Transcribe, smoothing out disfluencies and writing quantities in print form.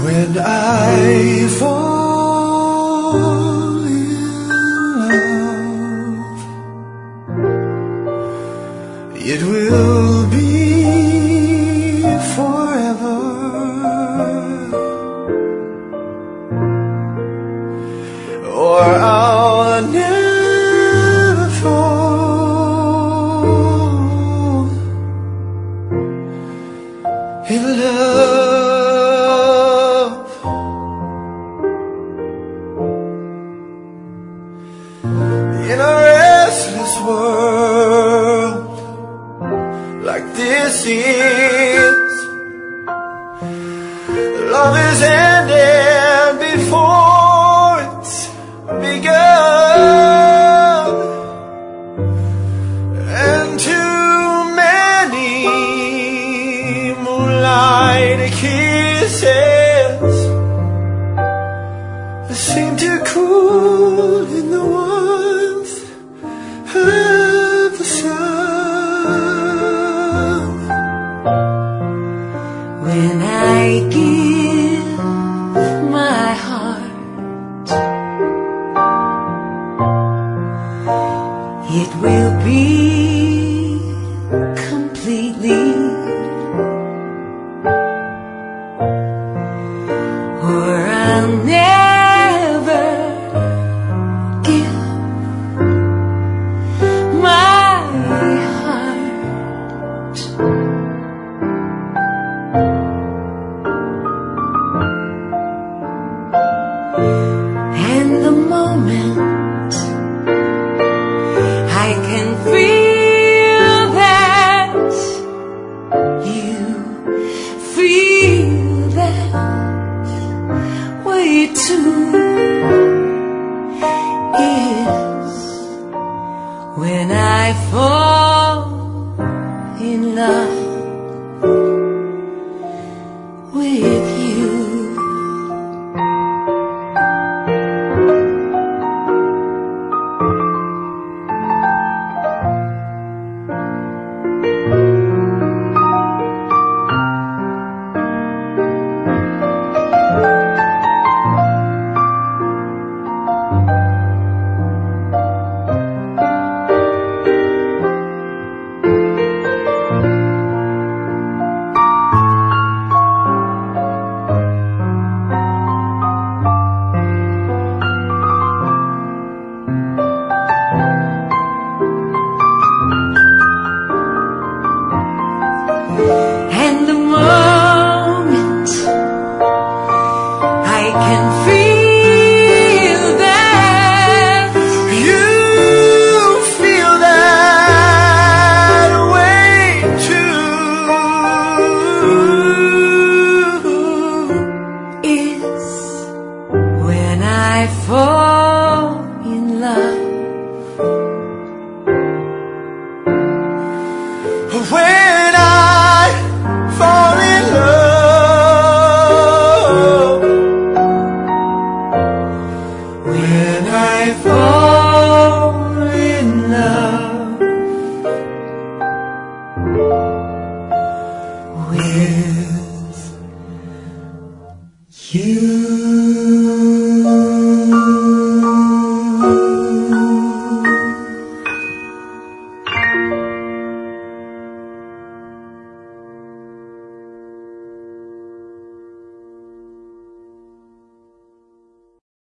When I fall in love, it will be forever, or I'll never fall in love. In a restless world like this is, love is ending before it's begun, and too many moonlight kisses seem to cool in the warmth of the sun. When I give my heart, it will be completely, or I'll never give my heart. And the moment I can feel that you feel that way too is when I fall in love with you. And the moment I can feel that You feel that way too is when I fall in love. when I fall in love, when I fall in love with you.